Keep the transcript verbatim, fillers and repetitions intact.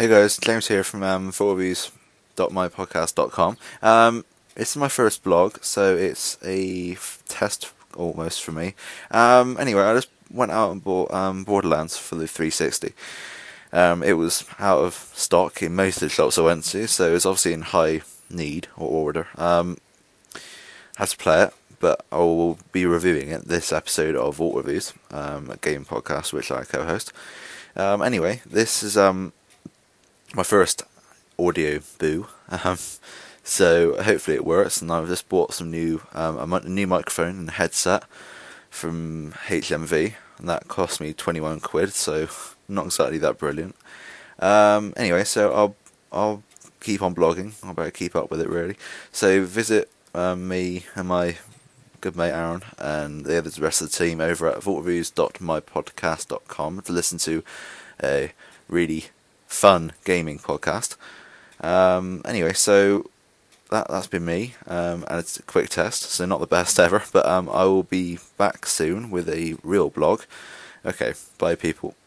Hey guys, James here from um, four reviews dot my podcast dot com. Um, it's my first blog, so it's a f- test almost for me. Um, anyway, I just went out and bought um, Borderlands for the three sixty. Um, it was out of stock in most of the shops I went to, so it was obviously in high need or order. Um, had to play it, but I will be reviewing it this episode of Vault Reviews, um, a game podcast which I co-host. Um, anyway, this is um, my first audio boo. Um, so hopefully it works. And I've just bought some new um, a new microphone and headset from H M V, and that cost me twenty-one quid. So not exactly that brilliant. Um, anyway, so I'll I'll keep on blogging. I better keep up with it really. So visit um, me and my good mate Aaron and the other rest of the team over at vault reviews dot my podcast dot com to listen to a really fun gaming podcast. Um, anyway, so that that's been me, um, and it's a quick test, so not the best ever, but um, I will be back soon with a real blog. Okay, bye people.